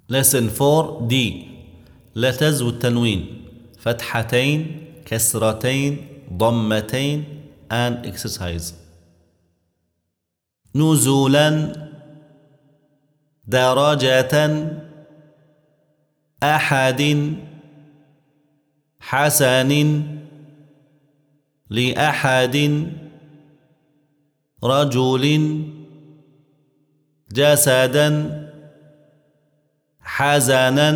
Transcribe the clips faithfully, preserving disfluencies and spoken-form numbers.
Lesson four D. Letters والتنوين. فتحتين، كسرتين، ضمتين and exercise. نزولا، درجة، أحد، حسن، لأحد، رجل، جسدا، حزنا،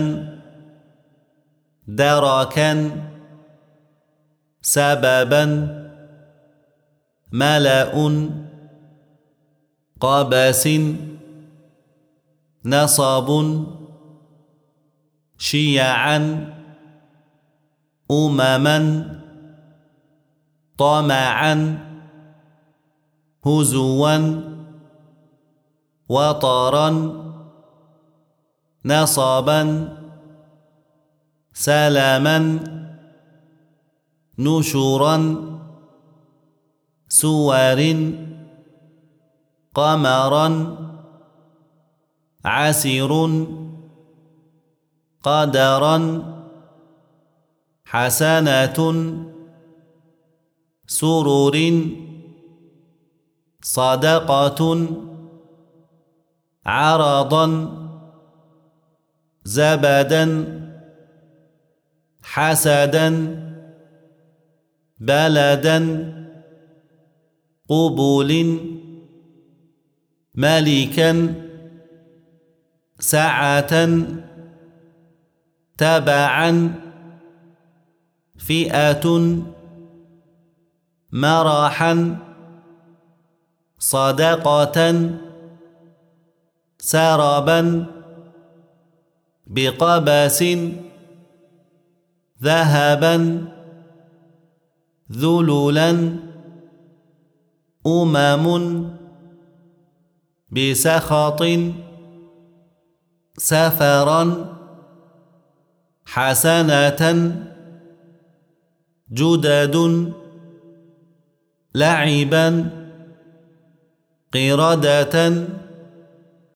دركا، سببا، ملأ، قبس، نصب، شيعا، أمما، طمعا، هزوا، وطرا، نصبا، سلما، نشرا، سور، قمرا، عسر، قدرا، حسنة، سرور، صدقة، عرضا، زبدا، حسدا، بلدا، قبول، ملكا، سعة، تبعا، فئة، مرحا، صدقة، سربا، بقبس، ذهبا، ذللا، أمم، بسخط، سفرا، حسنة، جدد، لعبا، قردة.